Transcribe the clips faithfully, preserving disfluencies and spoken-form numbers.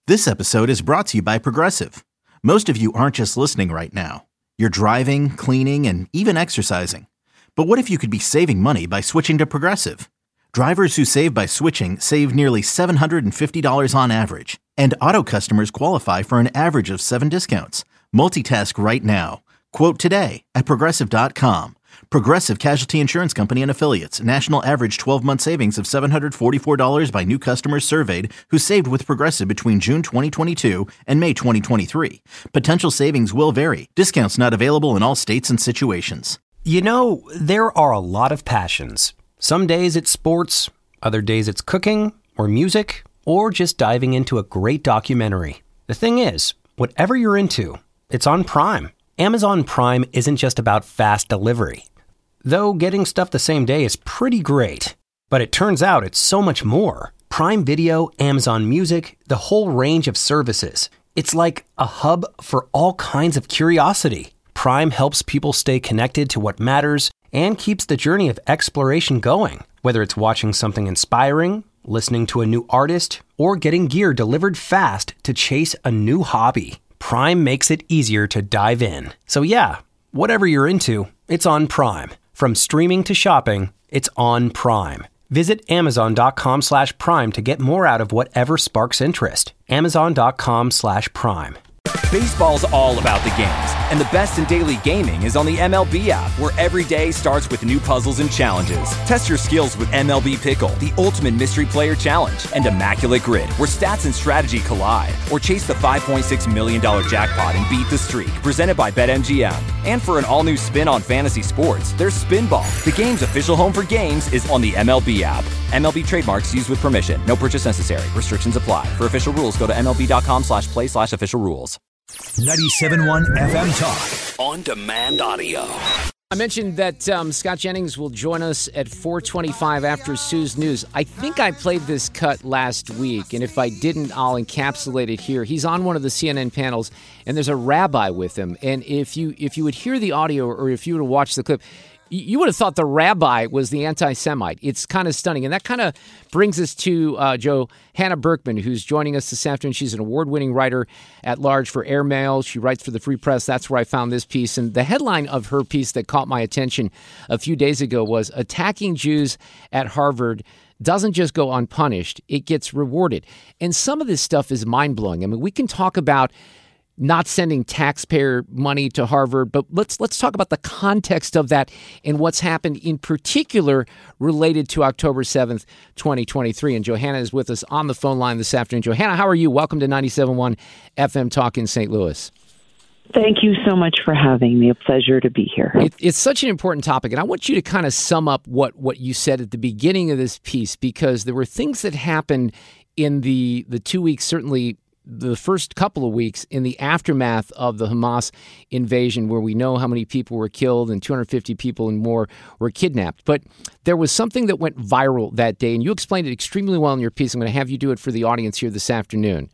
This episode is brought to you by Progressive. Most of you aren't just listening right now. You're driving, cleaning, and even exercising. But what if you could be saving money by switching to Progressive? Drivers who save by switching save nearly seven hundred fifty dollars on average. And auto customers qualify for an average of seven discounts. Multitask right now. Quote today at progressive dot com. Progressive Casualty Insurance Company and Affiliates. National average twelve-month savings of seven hundred forty-four dollars by new customers surveyed who saved with Progressive between June twenty twenty-two and May twenty twenty-three. Potential savings will vary. Discounts not available in all states and situations. You know, there are a lot of passions. Some days it's sports, other days it's cooking or music, or just diving into a great documentary. The thing is, whatever you're into, it's on Prime. Amazon Prime isn't just about fast delivery. Though getting stuff the same day is pretty great. But it turns out it's so much more. Prime Video, Amazon Music, the whole range of services. It's like a hub for all kinds of curiosity. Prime helps people stay connected to what matters and keeps the journey of exploration going. Whether it's watching something inspiring, listening to a new artist, or getting gear delivered fast to chase a new hobby. Prime makes it easier to dive in. So yeah, whatever you're into, it's on Prime. From streaming to shopping, it's on Prime. Visit amazon.com slash prime to get more out of whatever sparks interest. Amazon.com slash prime. Baseball's all about the games, and the best in daily gaming is on the M L B app, where every day starts with new puzzles and challenges. Test your skills with M L B Pickle, the ultimate mystery player challenge, and Immaculate Grid, where stats and strategy collide. Or chase the five point six million dollars jackpot and beat the streak, presented by BetMGM. And for an all-new spin on fantasy sports, there's Spinball. The game's official home for games is on the M L B app. M L B trademarks used with permission. No purchase necessary. Restrictions apply. For official rules, go to mlb.com slash play slash official rules. ninety-seven point one F M Talk. On demand audio. I mentioned that um, Scott Jennings will join us at four twenty-five after Sue's News. I think I played this cut last week, and if I didn't, I'll encapsulate it here. He's on one of the C N N panels, and there's a rabbi with him. And if you if you would hear the audio or if you were to watch the clip, you would have thought the rabbi was the anti-Semite. It's kind of stunning. And that kind of brings us to uh, Johanna Berkman, who's joining us this afternoon. She's an award-winning writer at large for Airmail. She writes for the Free Press. That's where I found this piece. And the headline of her piece that caught my attention a few days ago was, "Attacking Jews at Harvard doesn't just go unpunished, it gets rewarded." And some of this stuff is mind-blowing. I mean, we can talk about not sending taxpayer money to Harvard, but let's let's talk about the context of that and what's happened in particular related to October seventh, twenty twenty-three. And Johanna is with us on the phone line this afternoon. Johanna, how are you? Welcome to ninety-seven point one F M Talk in Saint Louis. Thank you so much for having me. A pleasure to be here. It, it's such an important topic, and I want you to kind of sum up what, what you said at the beginning of this piece, because there were things that happened in the, the two weeks, certainly the first couple of weeks in the aftermath of the Hamas invasion, where we know how many people were killed and two hundred fifty people and more were kidnapped. But there was something that went viral that day, and you explained it extremely well in your piece. I'm going to have you do it for the audience here this afternoon.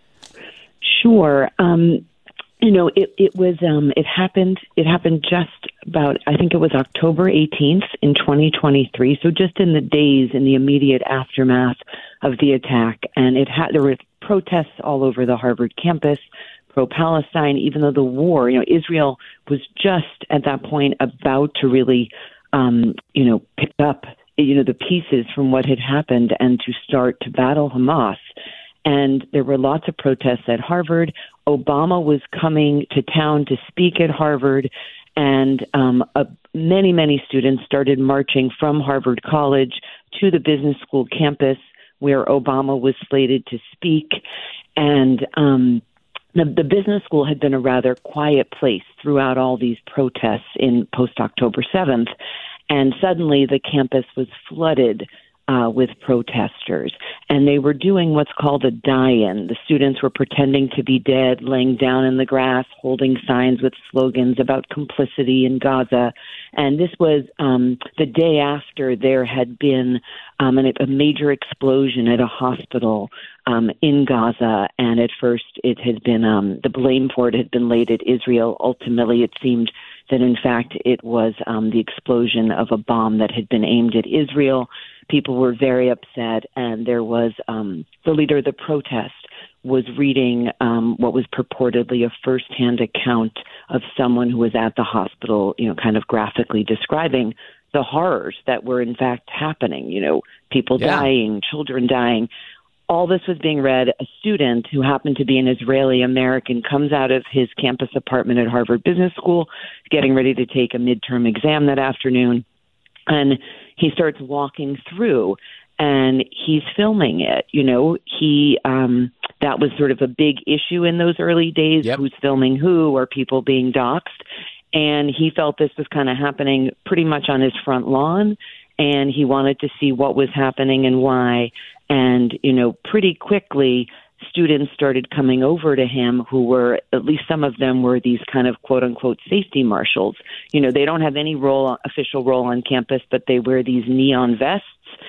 Sure. Um, you know, it, it was, um, it happened, it happened just about, I think it was October eighteenth in twenty twenty-three. So just in the days in the immediate aftermath of the attack. And it had, there were protests all over the Harvard campus, pro-Palestine, even though the war, you know, Israel was just at that point about to really, um, you know, pick up, you know, the pieces from what had happened and to start to battle Hamas. And there were lots of protests at Harvard. Obama was coming to town to speak at Harvard, and um, uh, many, many students started marching from Harvard College to the business school campus where Obama was slated to speak. And um, the, the business school had been a rather quiet place throughout all these protests in post-October seventh. And suddenly the campus was flooded uh, with protesters. And they were doing what's called a die-in. The students were pretending to be dead, laying down in the grass, holding signs with slogans about complicity in Gaza. And this was um, the day after there had been um, an, a major explosion at a hospital um, in Gaza. And at first it had been, um, the blame for it had been laid at Israel. Ultimately, it seemed that, in fact, it was um, the explosion of a bomb that had been aimed at Israel. People were very upset, and there was um, the leader of the protest was reading um, what was purportedly a firsthand account of someone who was at the hospital, you know, kind of graphically describing the horrors that were in fact happening, you know, people Yeah. dying, children dying. All this was being read. A student who happened to be an Israeli American comes out of his campus apartment at Harvard Business School, getting ready to take a midterm exam that afternoon. And he starts walking through and he's filming it. You know, he, um, that was sort of a big issue in those early days. Yep. Who's filming who? Are people being doxxed? And he felt this was kind of happening pretty much on his front lawn. And he wanted to see what was happening and why. And, you know, pretty quickly, students started coming over to him who were, at least some of them were these kind of quote unquote safety marshals. You know, they don't have any role, official role on campus, but they wear these neon vests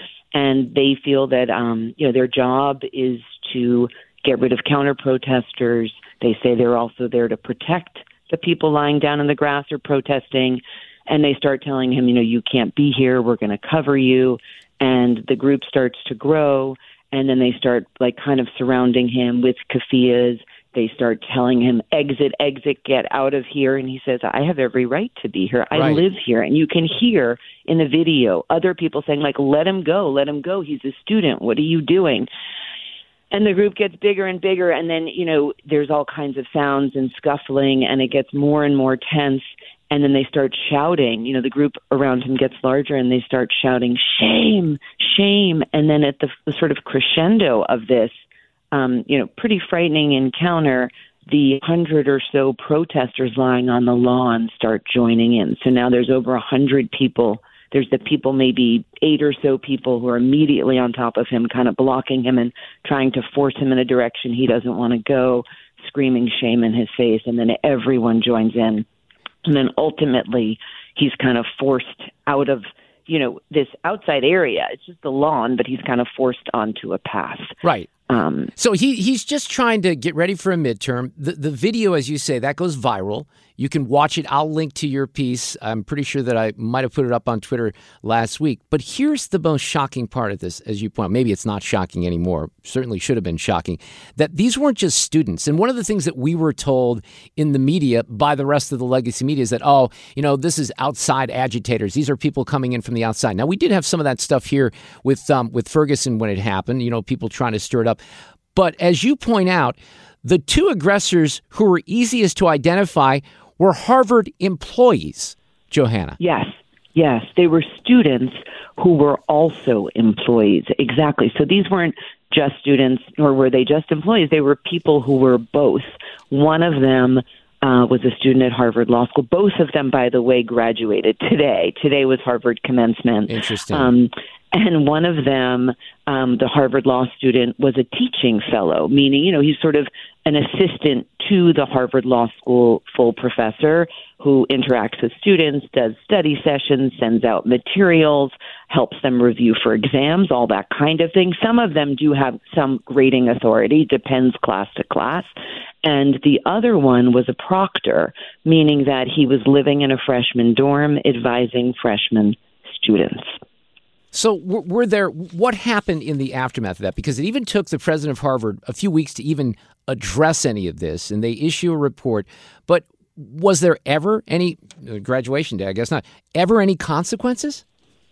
and they feel that, um, you know, their job is to get rid of counter protesters. They say they're also there to protect the people lying down in the grass or protesting. And they start telling him, you know, you can't be here. We're going to cover you. And the group starts to grow. And then they start like kind of surrounding him with keffiyehs. They start telling him, exit, exit, get out of here. And he says, I have every right to be here. I Right. live here. And you can hear in the video other people saying, like, let him go, let him go. He's a student. What are you doing? And the group gets bigger and bigger. And then, you know, there's all kinds of sounds and scuffling, and it gets more and more tense. And then they start shouting. You know, the group around him gets larger, and they start shouting, shame, shame. And then at the, the sort of crescendo of this, um, you know, pretty frightening encounter, the hundred or so protesters lying on the lawn start joining in. So now there's over a hundred people. There's the people, maybe eight or so people who are immediately on top of him, kind of blocking him and trying to force him in a direction he doesn't want to go, screaming shame in his face. And then everyone joins in. And then ultimately he's kind of forced out of, you know, this outside area. It's just the lawn, but he's kind of forced onto a path. Right. Um, So he he's just trying to get ready for a midterm. The the video, as you say, that goes viral. You can watch it. I'll link to your piece. I'm pretty sure that I might have put it up on Twitter last week. But here's the most shocking part of this, as you point out. Maybe it's not shocking anymore. Certainly should have been shocking. That these weren't just students. And one of the things that we were told in the media by the rest of the legacy media is that, oh, you know, this is outside agitators. These are people coming in from the outside. Now, we did have some of that stuff here with um, with Ferguson when it happened, you know, people trying to stir it up. But as you point out, the two aggressors who were easiest to identify were Harvard employees, Johanna. Yes, yes. They were students who were also employees. Exactly. So these weren't just students, nor were they just employees. They were people who were both. One of them uh, was a student at Harvard Law School. Both of them, by the way, graduated today. Today was Harvard commencement. Interesting. Um, and one of them, um, the Harvard Law student, was a teaching fellow, meaning, you know, he's sort of an assistant to the Harvard Law School full professor who interacts with students, does study sessions, sends out materials, helps them review for exams, all that kind of thing. Some of them do have some grading authority, depends class to class. And the other one was a proctor, meaning that he was living in a freshman dorm advising freshman students. So were, were there, what happened in the aftermath of that? Because it even took the president of Harvard a few weeks to even address any of this, and they issue a report. But was there ever any, graduation day, I guess not, ever any consequences?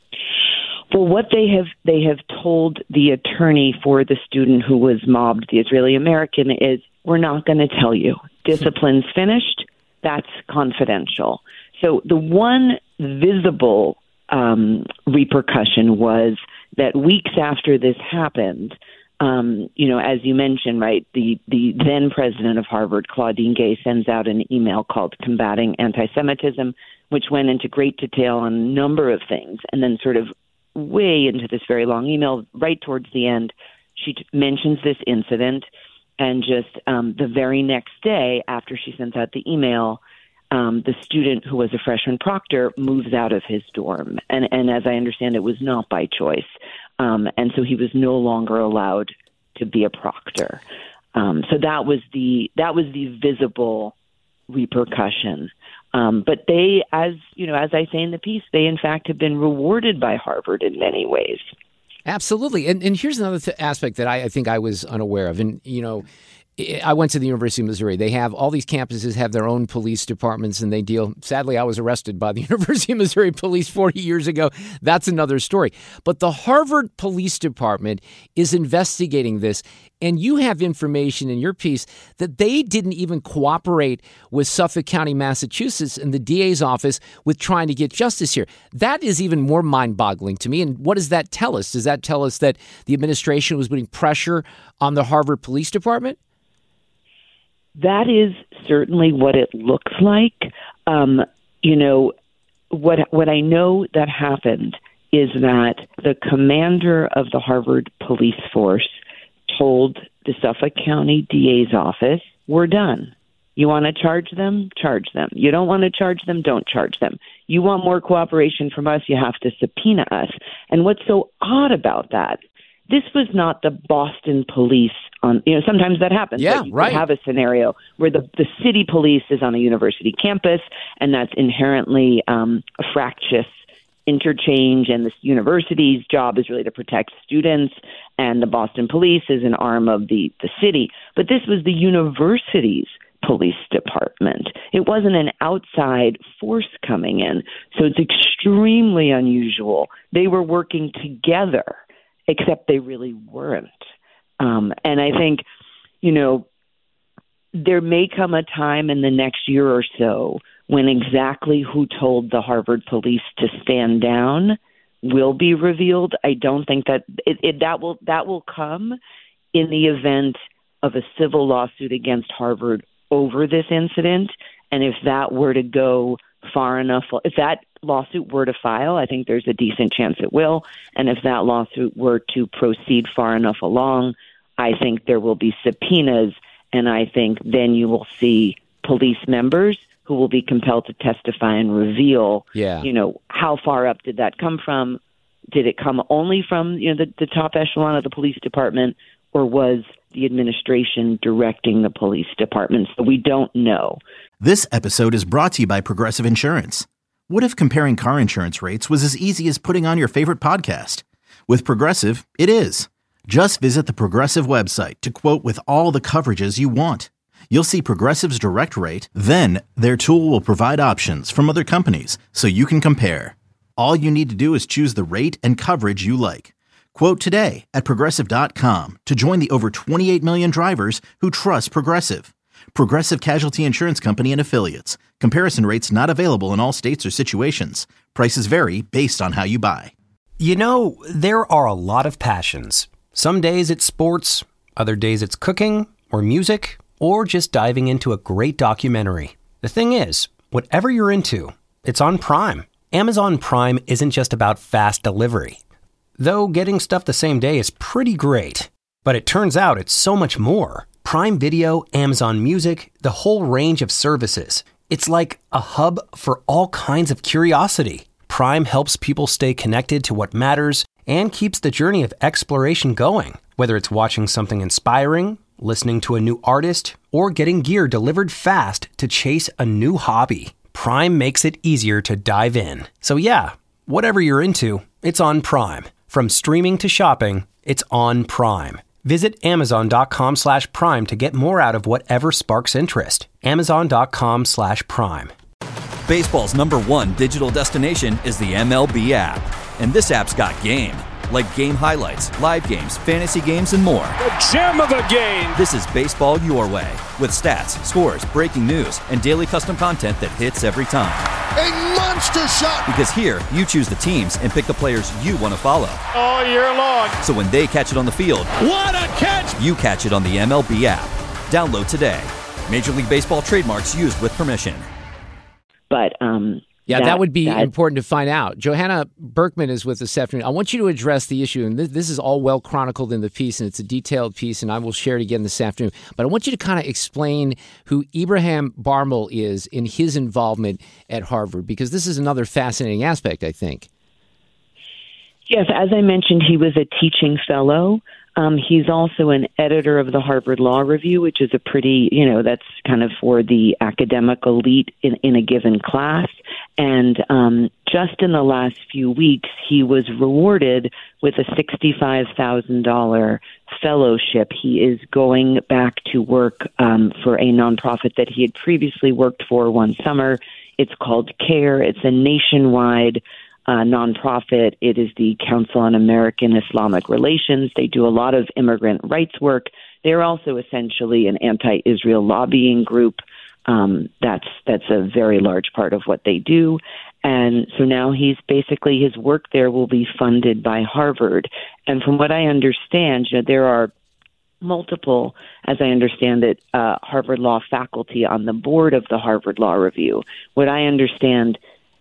Well, what they have they have told the attorney for the student who was mobbed, the Israeli American, is we're not going to tell you. Discipline's finished. That's confidential. So the one visible um, repercussion was that weeks after this happened, um, you know, as you mentioned, right, the, the then president of Harvard, Claudine Gay, sends out an email called Combating Anti-Semitism, which went into great detail on a number of things, and then sort of way into this very long email, right towards the end, she t- mentions this incident, and just um, the very next day after she sends out the email, um, the student who was a freshman proctor moves out of his dorm. And, and as I understand, it was not by choice. Um, and so he was no longer allowed to be a proctor. Um, so that was the that was the visible repercussion. Um, but they, as you know, as I say in the piece, they in fact have been rewarded by Harvard in many ways. Absolutely. And and here's another th- aspect that I, I think I was unaware of. And, you know, I went to the University of Missouri. They have all these campuses have their own police departments, and they deal. Sadly, I was arrested by the University of Missouri police forty years ago. That's another story. But the Harvard Police Department is investigating this, and you have information in your piece that they didn't even cooperate with Suffolk County, Massachusetts, and the D A's office with trying to get justice here. That is even more mind-boggling to me. And what does that tell us? Does that tell us that the administration was putting pressure on the Harvard Police Department? That is certainly what it looks like. Um, you know, what what I know that happened is that the commander of the Harvard police force told the Suffolk County D A's office, we're done. You want to charge them? Charge them. You don't want to charge them? Don't charge them. You want more cooperation from us? You have to subpoena us. And what's so odd about that, this was not the Boston police on, you know, sometimes that happens. Yeah, like you right. have a scenario where the, the city police is on a university campus, and that's inherently um, a fractious interchange, and the university's job is really to protect students, and the Boston police is an arm of the, the city. But this was the university's police department. It wasn't an outside force coming in. So it's extremely unusual. They were working together, except they really weren't. Um, and I think, you know, there may come a time in the next year or so when exactly who told the Harvard police to stand down will be revealed. I don't think that it, it, that will that will come in the event of a civil lawsuit against Harvard over this incident. And if that were to go far enough, if that lawsuit were to file, I think there's a decent chance it will. And if that lawsuit were to proceed far enough along, I think there will be subpoenas. And I think then you will see police members who will be compelled to testify and reveal, yeah. you know, how far up did that come from? Did it come only from, you know, the, the top echelon of the police department, or was the administration directing the police department? So we don't know. This episode is brought to you by Progressive Insurance. What if comparing car insurance rates was as easy as putting on your favorite podcast? With Progressive, it is. Just visit the Progressive website to quote with all the coverages you want. You'll see Progressive's direct rate, then their tool will provide options from other companies so you can compare. All you need to do is choose the rate and coverage you like. Quote today at Progressive dot com to join the over twenty-eight million drivers who trust Progressive. Progressive Casualty Insurance Company and Affiliates. Comparison rates not available in all states or situations. Prices vary based on how you buy. You know, there are a lot of passions. Some days it's sports, other days it's cooking or music, or just diving into a great documentary. The thing is, whatever you're into, it's on Prime. Amazon Prime isn't just about fast delivery. Though getting stuff the same day is pretty great. But it turns out it's so much more. Prime Video, Amazon Music, the whole range of services. It's like a hub for all kinds of curiosity. Prime helps people stay connected to what matters and keeps the journey of exploration going. Whether it's watching something inspiring, listening to a new artist, or getting gear delivered fast to chase a new hobby, Prime makes it easier to dive in. So yeah, whatever you're into, it's on Prime. From streaming to shopping, it's on Prime. Visit Amazon.com slash Prime to get more out of whatever sparks interest. Amazon.com slash Prime. Baseball's number one digital destination is the M L B app. And this app's got game. Like game highlights, live games, fantasy games, and more. The gem of the game! This is baseball your way. With stats, scores, breaking news, and daily custom content that hits every time. A monster shot! Because here, you choose the teams and pick the players you want to follow. All year long. So when they catch it on the field, what a catch! You catch it on the M L B app. Download today. Major League Baseball trademarks used with permission. But, um... Yeah, that, that would be that, important to find out. Johanna Berkman is with us this afternoon. I want you to address the issue, and this, this is all well chronicled in the piece, and it's a detailed piece, and I will share it again this afternoon. But I want you to kind of explain who Ibrahim Barmel is in his involvement at Harvard, because this is another fascinating aspect, I think. Yes, as I mentioned, he was a teaching fellow Um, he's also an editor of the Harvard Law Review, which is a pretty, you know, that's kind of for the academic elite in, in a given class. And um, just in the last few weeks, he was rewarded with a sixty-five thousand dollars fellowship. He is going back to work um, for a nonprofit that he had previously worked for one summer. It's called CARE. It's a nationwide Uh, nonprofit. It is the Council on American Islamic Relations. They do a lot of immigrant rights work. They're also essentially an anti-Israel lobbying group. Um, that's that's a very large part of what they do. And so now he's basically, his work there will be funded by Harvard. And from what I understand, you know, there are multiple, as I understand it, uh, Harvard Law faculty on the board of the Harvard Law Review. What I understand,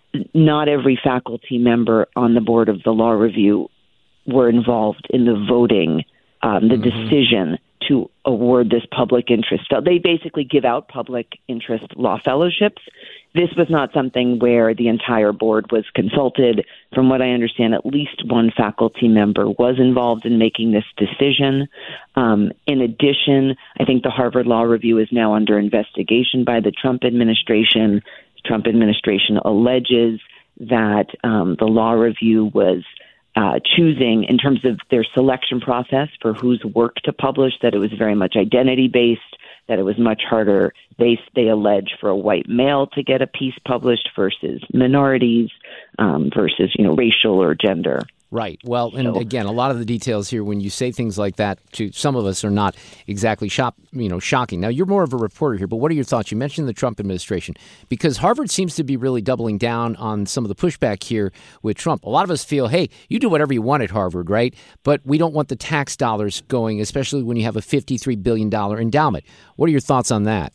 not every faculty member on the board of the Law Review were involved in the voting, um, the mm-hmm. decision to award this public interest. They basically give out public interest law fellowships. This was not something where the entire board was consulted. From what I understand, at least one faculty member was involved in making this decision. Um, in addition, I think the Harvard Law Review is now under investigation by the Trump administration. Trump administration alleges that um, the Law Review was uh, choosing, in terms of their selection process for whose work to publish, that it was very much identity-based, that it was much harder, they, they allege, for a white male to get a piece published versus minorities, um, versus, you know, racial or gender. Right. Well, and again, a lot of the details here, when you say things like that to some of us, are not exactly shop, you know, shocking. Now, you're more of a reporter here, but what are your thoughts? You mentioned the Trump administration, because Harvard seems to be really doubling down on some of the pushback here with Trump. A lot of us feel, hey, you do whatever you want at Harvard, right? But we don't want the tax dollars going, especially when you have a fifty-three billion dollars endowment. What are your thoughts on that?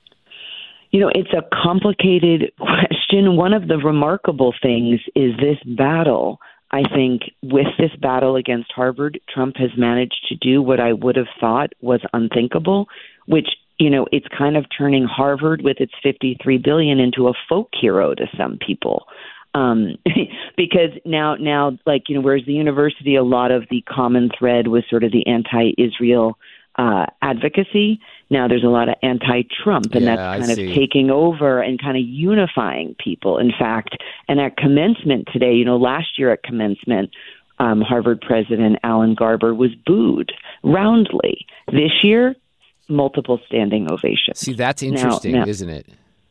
You know, it's a complicated question. One of the remarkable things is this battle. I think with this battle against Harvard, Trump has managed to do what I would have thought was unthinkable, which, you know, it's kind of turning Harvard with its fifty-three billion dollars into a folk hero to some people. Um, because now, now, like, you know, whereas the university, a lot of the common thread was sort of the anti-Israel uh, advocacy. Now there's a lot of anti-Trump, and yeah, that's kind I of see. taking over and kind of unifying people. In fact, and at commencement today, you know, last year at commencement, um, Harvard president Alan Garber was booed roundly. This year, multiple standing ovations. See, that's interesting, now, now, isn't it?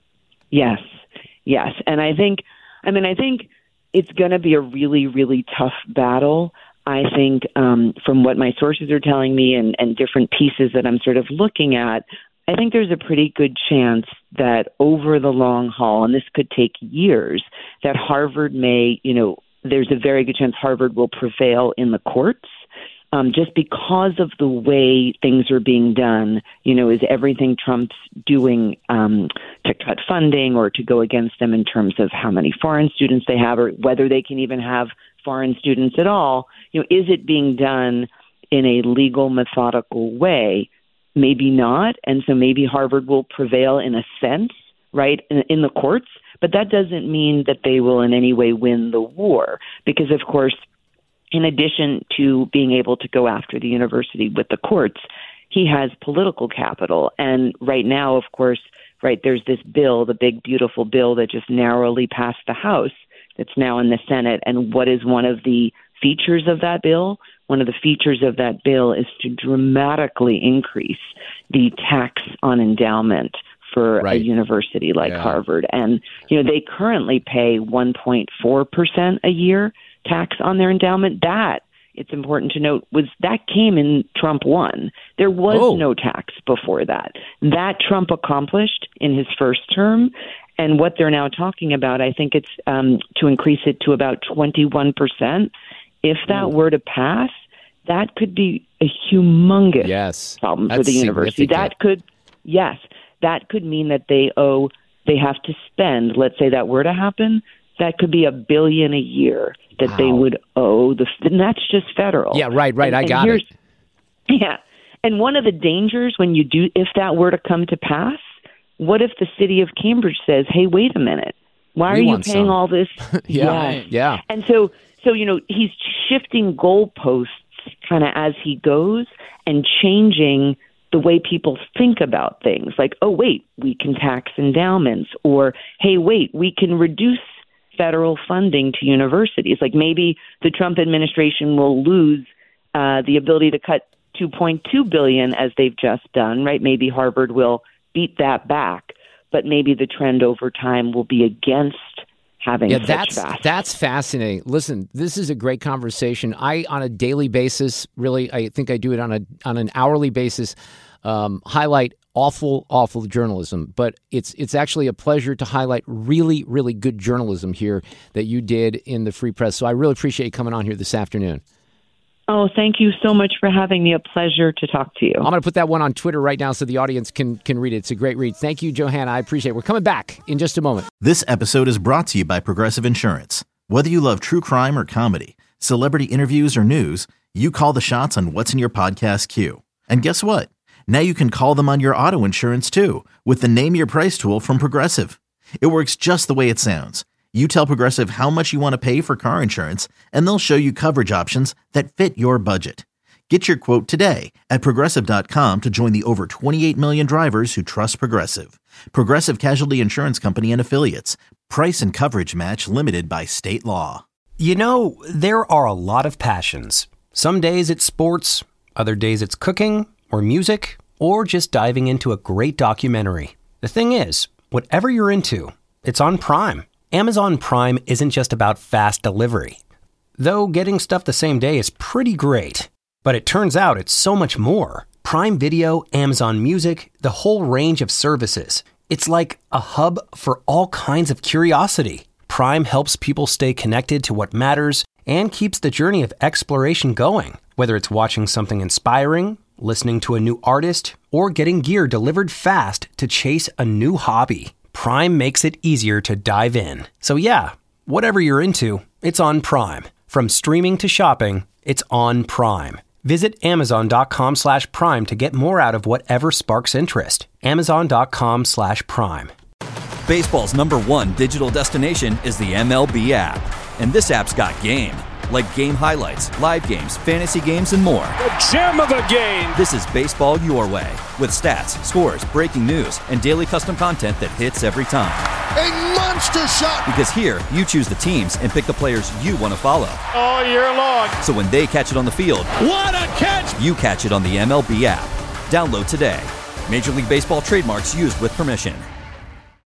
Yes, yes. And I think, I mean, I think it's going to be a really, really tough battle. I think um, from what my sources are telling me and, and different pieces that I'm sort of looking at, I think there's a pretty good chance that over the long haul, and this could take years, that Harvard may, you know, there's a very good chance Harvard will prevail in the courts. Um, just because of the way things are being done, you know, is everything Trump's doing um, to cut funding or to go against them in terms of how many foreign students they have or whether they can even have foreign students at all, you know, is it being done in a legal, methodical way? Maybe not. And so maybe Harvard will prevail in a sense, right, in, in the courts. But that doesn't mean that they will in any way win the war because, of course, in addition to being able to go after the university with the courts, he has political capital. And right now, of course, right, there's this bill, the big, beautiful bill that just narrowly passed the House that's now in the Senate. And what is one of the features of that bill? One of the features of that bill is to dramatically increase the tax on endowment for right. a university like yeah. Harvard. And, you know, they currently pay one point four percent a year tax on their endowment. That, it's important to note, was that came in Trump one. There was oh. no tax before that. That Trump accomplished in his first term. And what they're now talking about, I think it's um, to increase it to about twenty-one percent. If that Ooh. were to pass, that could be a humongous yes. problem That's for the university. That could, yes, that could mean that they owe, they have to spend, let's say that were to happen, that could be a billion a year that wow. they would owe. The, and that's just federal. Yeah, right, right. And, I and got it. Yeah. And one of the dangers when you do, if that were to come to pass, what if the city of Cambridge says, hey, wait a minute, why We are you want paying some. all this? yeah, yes. yeah. And so, so, you know, he's shifting goalposts kind of as he goes and changing the way people think about things. Like, oh, wait, we can tax endowments, or, hey, wait, we can reduce federal funding to universities. Like maybe the Trump administration will lose uh, the ability to cut two point two billion dollars as they've just done, right? Maybe Harvard will beat that back, but maybe the trend over time will be against having yeah, such that's fast. that's fascinating. Listen, this is a great conversation. I, on a daily basis, really, I think I do it on a on an hourly basis, um, highlight awful, awful journalism. But it's it's actually a pleasure to highlight really, really good journalism here that you did in the Free Press. So I really appreciate you coming on here this afternoon. Oh, thank you so much for having me. A pleasure to talk to you. I'm going to put that one on Twitter right now so the audience can can read it. It's a great read. Thank you, Johanna. I appreciate it. We're coming back in just a moment. This episode is brought to you by Progressive Insurance. Whether you love true crime or comedy, celebrity interviews or news, you call the shots on what's in your podcast queue. And guess what? Now you can call them on your auto insurance too with the Name Your Price tool from Progressive. It works just the way it sounds. You tell Progressive how much you want to pay for car insurance, and they'll show you coverage options that fit your budget. Get your quote today at Progressive dot com to join the over twenty-eight million drivers who trust Progressive. Progressive Casualty Insurance Company and Affiliates. Price and coverage match limited by state law. You know, there are a lot of passions. Some days it's sports, other days it's cooking or music, or just diving into a great documentary. The thing is, whatever you're into, it's on Prime. Amazon Prime isn't just about fast delivery. Though getting stuff the same day is pretty great. But it turns out it's so much more. Prime Video, Amazon Music, the whole range of services. It's like a hub for all kinds of curiosity. Prime helps people stay connected to what matters and keeps the journey of exploration going. Whether it's watching something inspiring, listening to a new artist, or getting gear delivered fast to chase a new hobby. Prime makes it easier to dive in. So yeah, whatever you're into, it's on Prime. From streaming to shopping, it's on Prime. Visit Amazon.com slash Prime to get more out of whatever sparks interest. Amazon.com slash Prime. Baseball's number one digital destination is the M L B app. And this app's got game. Like game highlights, live games, fantasy games, and more. The gem of the game. This is baseball your way, with stats, scores, breaking news, and daily custom content that hits every time. A monster shot. Because here, you choose the teams and pick the players you want to follow. All year long. So when they catch it on the field, What a catch! you catch it on the M L B app. Download today. Major League Baseball trademarks used with permission.